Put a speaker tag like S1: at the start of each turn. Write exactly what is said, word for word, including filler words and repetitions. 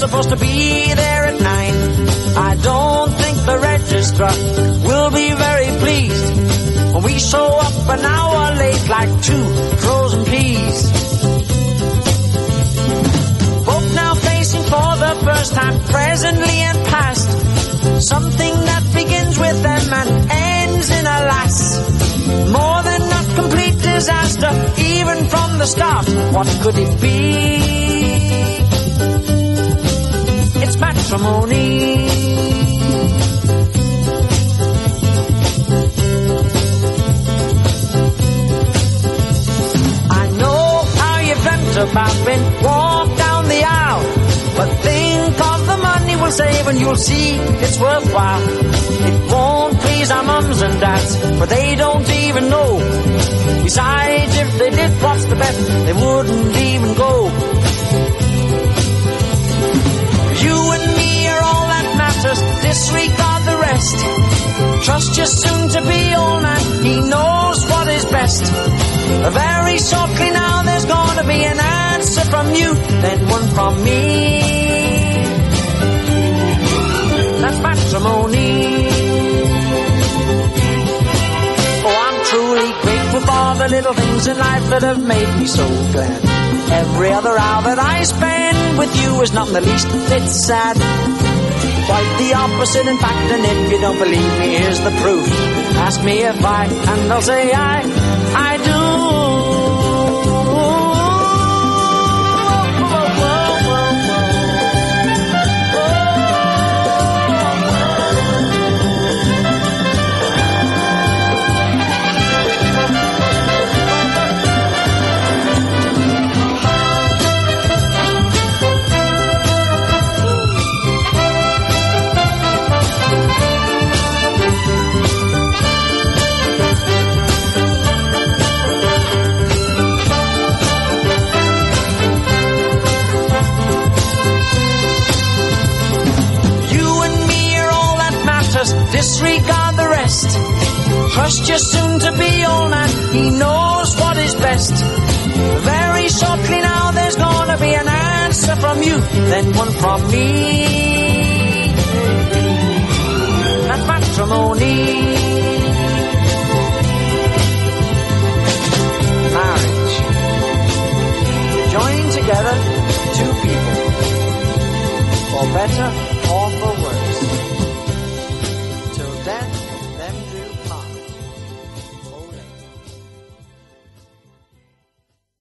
S1: supposed to be there at nine. I don't think the registrar will be very pleased when we show up an hour late like two frozen peas. Both now facing for the first time, presently and past, something that begins with them and ends in a lass. More than a complete disaster, even from the start. What could it be? It's matrimony. I know how you dreamt about being walked down the aisle, but think of the money we'll save and you'll see it's worthwhile. It won't please our mums and dads, for they don't even know. Besides, if they did, what's the bet? They wouldn't even go. You and me are all that matters, disregard the rest. Trust your soon-to-be old man, he knows what is best. Very shortly now there's gonna be an answer from you, then one from me. That's matrimony. Oh, I'm truly grateful for the little things in life that have made me so glad. Every other hour that I spend with you is not in the least bit sad. Quite the opposite, in fact, and if you don't believe me, here's the proof. Ask me if I, and I'll say I, I do. Disregard the rest. Trust your soon-to-be old man, he knows what is best. Very shortly now there's gonna be an answer from you, then one from me. That's matrimony. Marriage. Join together two people, for better or for